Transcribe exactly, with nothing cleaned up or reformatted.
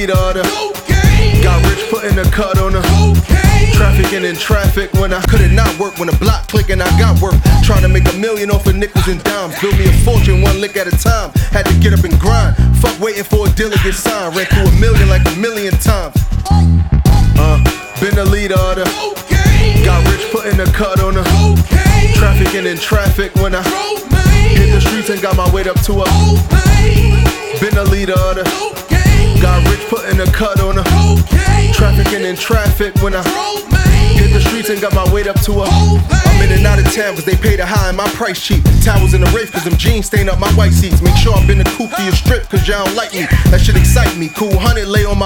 leader of the got rich putting a cut on her. Trafficking in traffic when I couldn't not work. When the block click and I got work. Trying to make a million off of nickels and dimes. Build me a fortune one lick at a time. Had to get up and grind. Fuck waiting for a deal to get signed. Ran through a million like a million times. Uh, been the leader of the got rich putting a cut on her. Trafficking in traffic when I hit the streets and got my weight up to a been the leader of the got rich putting a cut on her. Trafficking in traffic when I hit the streets and got my weight up to a I'm in and out of town cause they pay the high and my price cheap. Towels in the Wraith cause them jeans stain up my white seats. Make sure I've been the coupe to your strip cause y'all don't like me. That shit excite me. Cool hundred lay on my